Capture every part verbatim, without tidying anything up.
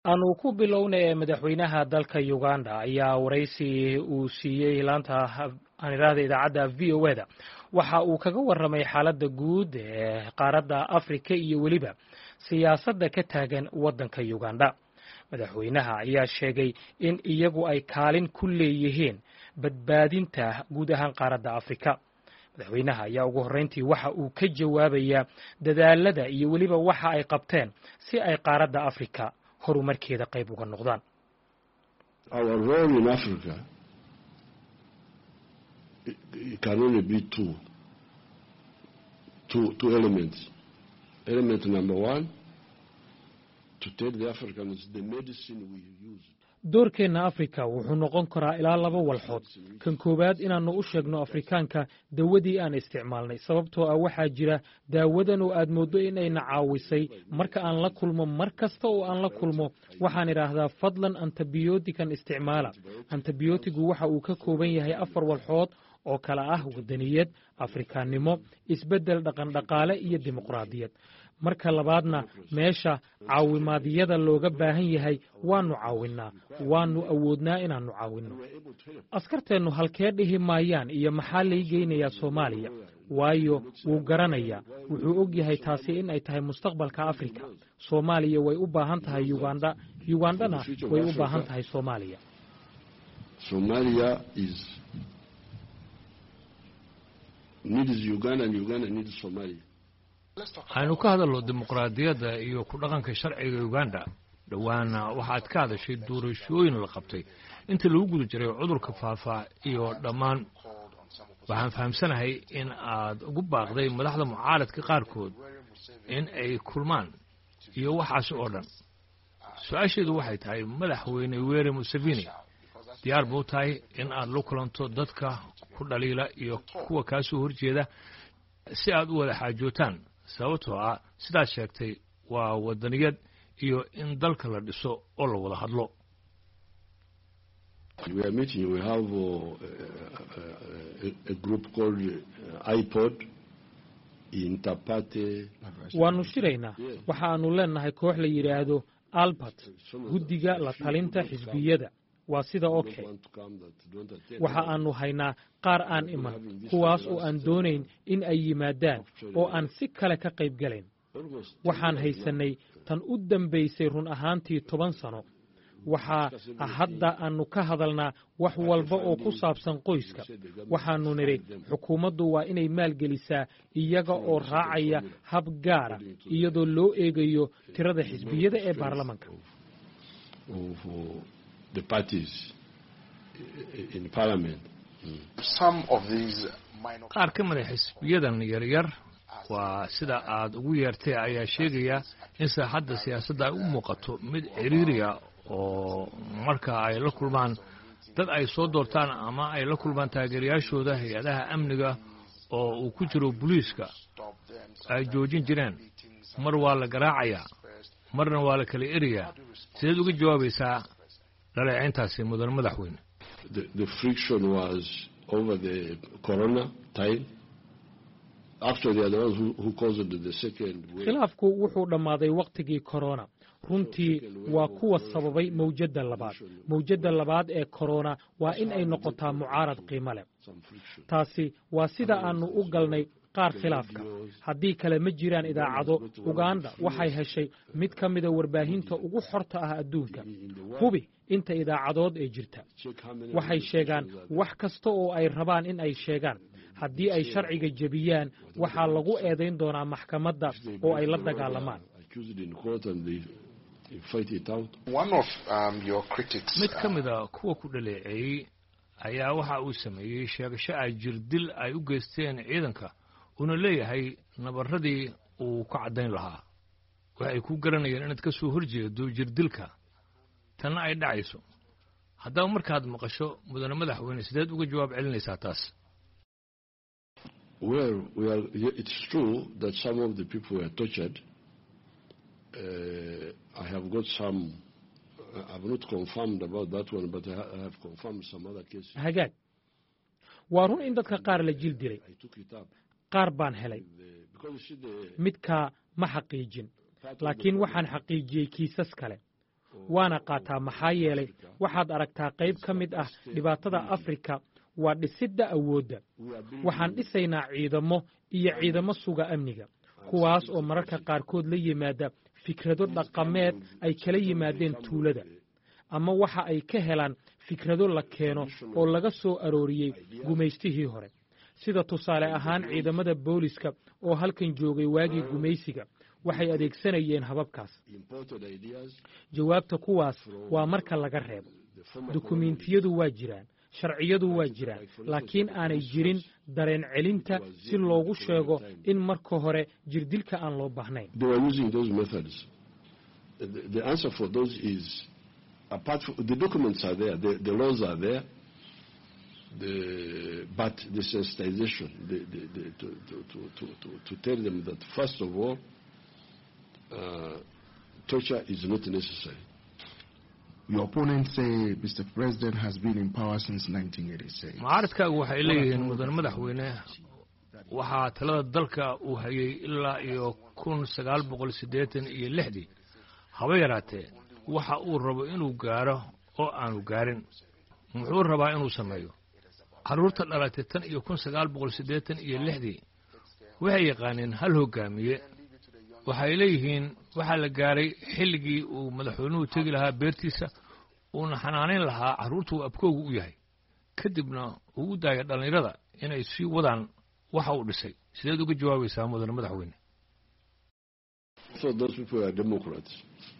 aanu ku bilownay madaxweynaha dalka Uganda ayaa waraysi uu siiyay laanta aaniraada idaacadda V O A da waxa uu kaga waramay xaaladda guud ee qaaradda Afrika iyo weliba siyaasadda ka taagan waddanka Uganda. madaxweynaha ayaa sheegay in iyagu ay kaalin ku leeyihiin badbaadinta guud ahaan qaaradda Afrika. madaxweynaha ayaa ugu horreyntii waxa uu ka jawaabayaa dadaalada iyo weliba waxa ay qabteen si ay qaaradda Afrika horumarkeeda qayb uga noqdaan. Our role in Africa can only be two, two, two elements. Element number one, to tell the Africans the medicine we use. doorkeenna Afrika wuxuu noqon karaa ilaa laba walxood. kan koowaad inaannu u sheegno Afrikaanka dawadii aan isticmaalnay, sababtoo ah waxaa jira daawadan oo aad mooddo inayna caawisay. marka aan la kulmo mar kasta oo aan la kulmo waxaan idhaahdaa fadlan antibiyootikan isticmaala. antibiyootigu waxa uu ka kooban yahay afar walxood oo kala ah wadaniyad, Afrikaannimo, isbeddel dhaqan-dhaqaale iyo dimuqraadiyad. marka labaadna meesha caawimaadyada looga baahan yahay waannu caawinnaa, waannu awoodnaa inaannu caawinno. askarteennu halkee dhihi maayaan iyo maxaa lay geynayaa Soomaaliya, waayo wuu garanayaa, wuxuu og yahay taasi in ay tahay mustaqbalka Afrika. Soomaaliya way u baahan tahay Uganda, Ugandana way u baahan tahay Soomaaliya. Somalia is needs Uganda and Uganda needs Somalia. waxaynu ka hadalno dimuqraadiyadda iyo ku dhaqanka sharciga Uganda. dhawaana waxaad ka hadashay doorashooyin la qabtay inta lagu guda jiray cudurka faafa iyo dhammaan. waxaan fahamsanahay in aad ugu baaqday madaxda mucaaradka qaarkood in ay kulmaan iyo waxaasi oo dhan. su-aasheedu waxay tahay madaxweyne Yoweri Museveni diyaar buu tahay in aad la kulanto dadka ku dhaliila iyo kuwa kaa soo horjeeda si aad u wada xaajootaan, sababtoo ah sidaad sheegtay waa wadaniyad iyo in dalka la dhiso oo la wada hadlo. We are meeting, we have uh, a, a group called uh, iPod, Interparty. waannu shiraynaa. waxaannu leenahay koox la yidhaahdo Alpat, guddiga la talinta xisbiyada. waa sida okay. waxa aannu haynaa qaar aan iman, kuwaas oo aan doonayn in ay yimaadaan oo aan si kale ka qayb galayn. waxaan haysannay tan u dambaysay run ahaantii toban sano. waxaa hadda aannu ka hadalnaa wax walba oo ku saabsan qoyska. waxaannu nidhi xukuumaddu waa inay maalgelisaa iyaga oo raacaya hab gaara iyadoo loo eegayo tirada xisbiyada ee baarlamanka. The parties in parliament. Some of these qaar ka mid ah xisbiyadan yaryar waa sida aad ugu yeertay ayaa sheegaya in saaxadda siyaasadda ay u muuqato mid ciriiriya, oo marka ay la kulmaan dad ay soo doortaan ama ay la kulmaan taageerayaashooda hay-adaha amniga oo uu ku jiro booliiska ay joojin jireen. mar waa la garaacayaa, marna waa la kala eriyaa. sideed uga jawaabaysaa dhaleecayntaasi mudan madaxweyne? The, the friction was over the corona time. Actually, they are the ones who, who caused the second wave. khilaafku wuxuu dhammaaday waqtigii corona. runtii waa kuwa sababay mawjadda labaad. mawjadda labaad ee corona waa in ay noqotaa mucaarad qiimo leh. taasi waa sida aannu u galnay qaar khilaafka. haddii kale ma jiraan idaacado. Uganda waxay heshay mid ka mida warbaahinta ugu xorta ah adduunka. hubi inta idaacadood ee jirta. waxay sheegaan wax kasta oo ay rabaan in ay sheegaan. haddii ay sharciga jebiyaan waxaa lagu eedayn doonaa maxkamadda oo ay la dagaalamaan. mid ka mida kuwa ku dhaleeceeyey ayaa waxa uu sameeyey sheegasho ay jirdil ay u geysteen ciidanka, una leeyahay nabarradii uu ka caddayn lahaa. waxay ku garanayeen inaad ka soo horjeedo jirdilka tanna ay dhacayso. haddaba markaad maqasho mudane madaxweyne sideed uga jawaab celinaysaa taas? Well, we are, it's true that some of the people were tortured. Uh, I have got some, I have not confirmed about that one, but I have confirmed some other cases. hagaag waa run in dadka qaar la jil diray. qaar baan helay. midkaa ma xaqiijin, laakiin waxaan xaqiijiyey kiisas kale. waana qaataa maxaa yeelay waxaad aragtaa qayb ka mid ah dhibaatada Afrika waa dhisidda awoodda. Waxaan dhisaynaa ciidamo iyo ciidamo suga amniga, kuwaas oo mararka qaarkood la yimaada fikrado dhaqameed ay kala yimaadeen tuulada, ama waxa ay ka helaan fikrado la keeno oo laga soo arooriyey gumaystihii hore. Sida tusaale ahaan ciidamada booliska oo halkan joogay waagii gumaysiga waxay adeegsanayeen hababkaas. Jawaabta kuwaas waa marka laga reebo. Dukumiintiyadu waa jiraan, sharciyadu waa jiraan, laakiin aanay jirin dareen celinta si loogu sheego in marka hore jirdilka aan loo baahnayn. The answer for those is, apart from the documents are there, the, the laws are there, the, but the sensitization, the, the, the, to, to, to, to, to tell them that first of all, uh, torture is not necessary. Your opponents say Mister President has been in power since nineteen eighty-six. Mucaaradkaagu waxay leeyihiin mudan madaxweyne waxaa talada dalka uu hayay ilaa iyo kun sagaal boqol siddeetan iyo lixdii. Haba yaraatee waxa uu rabo inuu gaaro oo aanu gaarin. Muxuu rabaa inuu sameeyo? Carruurta dhalatay tan iyo kun sagaal boqol siddeetan iyo lixdii waxay yaqaaneen hal hogaamiye. Waxay leeyihiin waxa la gaaray xilligii uu madaxweynuhu tegi lahaa beertiisa uuna xanaaneyn lahaa carruurta uu abkoogu u yahay, kadibna uu u daaya dhallinyarada inay sii wadaan waxa uu dhisay. Sideed uga jawaabaysaa mudane madaxweyne? So those people are Democrats.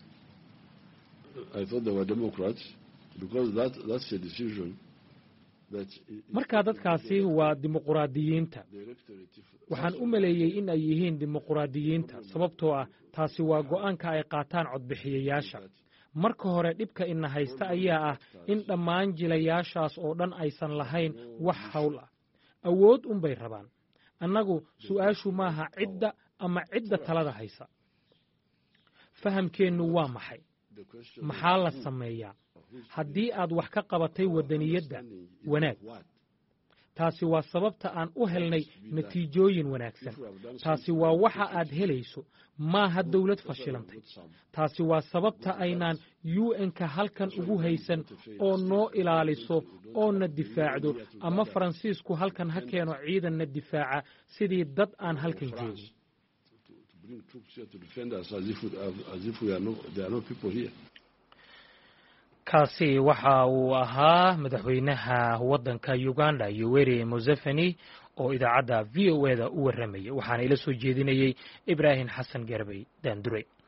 I thought they were Democrats because that, that's a decision that... Marka dadkaasi waa dimuqraadiyiinta. Waxaan u maleeyay in ay yihiin dimuqraadiyiinta sababtoo ah taasi waa go'aanka ay qaataan codbixiyayaasha. Marka hore dhibka ina haysta ayaa ah in dhammaan jilayaashaas oo dhan aysan lahayn wax hawl ah. Awood un bay rabaan. Annagu su'aashu maaha cidda ama cidda talada haysa. Fahamkeennu waa maxay? Maxaa la sameeyaa? Haddii aad wax ka qabatay wadaniyadda, wanaag. Taasi waa sababta aan u helnay natiijooyin wanaagsan. Taasi waa waxa aad helayso, maaha dawlad fashilantay. Taasi waa sababta aynaan U N-ka halkan ugu haysan oo noo ilaaliso oo na difaacdo, ama Faransiisku halkan ha keeno ciidan na difaaca sidii dad aan halkan joogin. kaasi waxa uu ahaa madaxweynaha waddanka Uganda Yoweri Museveni oo idaacadda V O A da u warramayay. Waxaana ila soo jeedinayay Ibrahim Xasan Garbay Daandure.